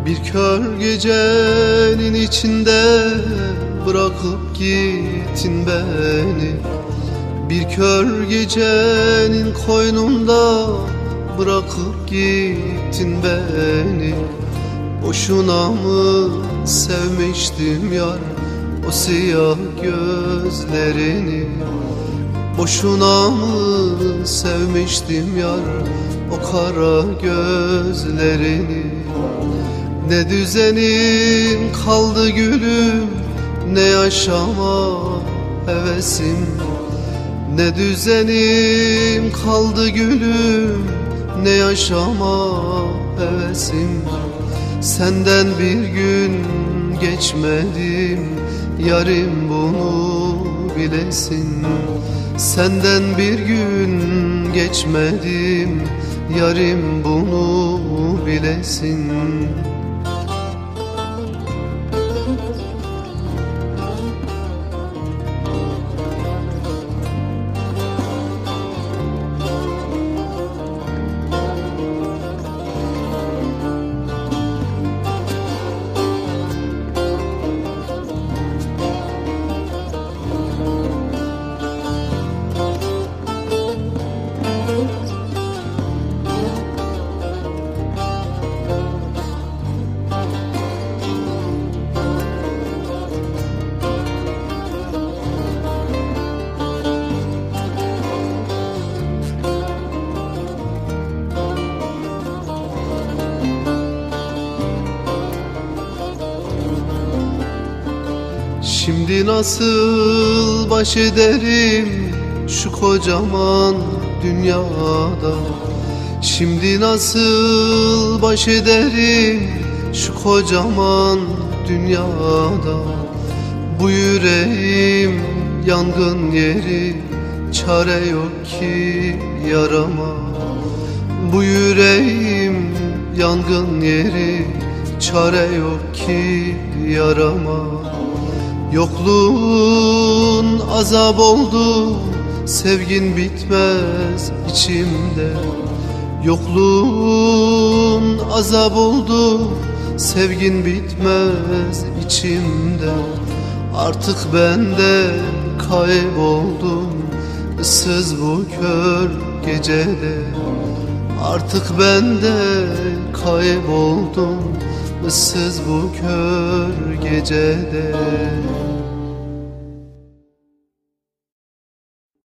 Bir kör gecenin içinde bırakıp gittin beni. Bir kör gecenin koynunda bırakıp gittin beni. Boşuna mı sevmiştim yar o siyah gözlerini? Boşuna mı sevmiştim yar o kara gözlerini? Ne düzenim kaldı gülüm, ne yaşama hevesim. Ne düzenim kaldı gülüm, ne yaşama hevesim. Senden bir gün geçmedim yarim, bunu bilesin. Senden bir gün geçmedim yarim, bunu bilesin. Şimdi nasıl baş ederim şu kocaman dünyada? Şimdi nasıl baş ederim şu kocaman dünyada? Bu yüreğim yangın yeri, çare yok ki yarama. Bu yüreğim yangın yeri, çare yok ki yarama. Yokluğun azap oldu, sevgin bitmez içimde. Yokluğun azap oldu, sevgin bitmez içimde. Artık ben de kayboldum ıssız bu kör gecede. Artık ben de kayboldum ıssız bu kör gecede.